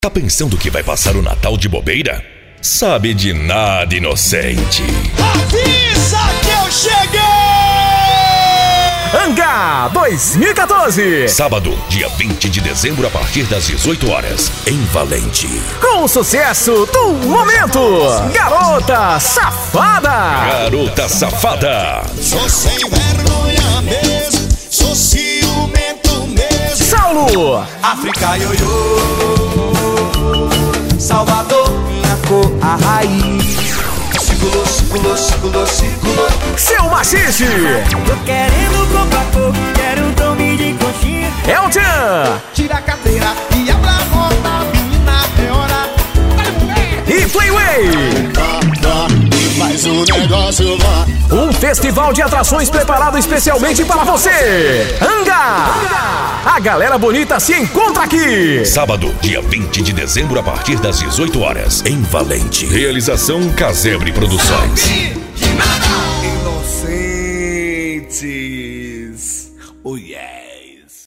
Tá pensando que vai passar o Natal de bobeira? Sabe de nada, inocente. Avisa que eu cheguei! Anga 2014. Sábado, dia 20 de dezembro, a partir das 18 horas, em Valente. Com o sucesso do momento, Garota Safada. Garota Safada. Sou sem vergonha mesmo, sou ciumento mesmo. Saulo. África ioiô, Salvador, minha cor, a raiz. Circulou. Seu Machiste. Tô querendo comprar cor, quero um tome de coxinha. Elton. Tira a cadeira e abre a porta, menina, é hora. E Playway. Faz um negócio lá. Um festival de atrações preparado especialmente para você. Anga. A galera bonita se encontra aqui. Sábado, dia 20 de dezembro, a partir das 18 horas, em Valente. Realização Casebre Produções. Inocentes. Oh yeah.